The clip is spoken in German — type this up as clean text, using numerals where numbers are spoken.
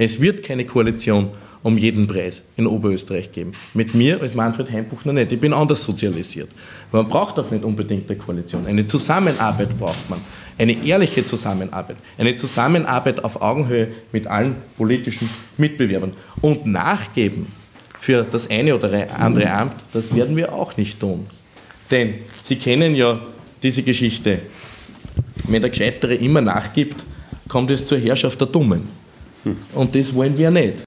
Es wird keine Koalition um jeden Preis in Oberösterreich geben. Mit mir als Manfred Heimbuchner nicht. Ich bin anders sozialisiert. Man braucht auch nicht unbedingt eine Koalition. Eine Zusammenarbeit braucht man. Eine ehrliche Zusammenarbeit. Eine Zusammenarbeit auf Augenhöhe mit allen politischen Mitbewerbern. Und nachgeben für das eine oder andere Amt, das werden wir auch nicht tun. Denn Sie kennen ja diese Geschichte. Wenn der Gescheitere immer nachgibt, kommt es zur Herrschaft der Dummen. Und das wollen wir nicht.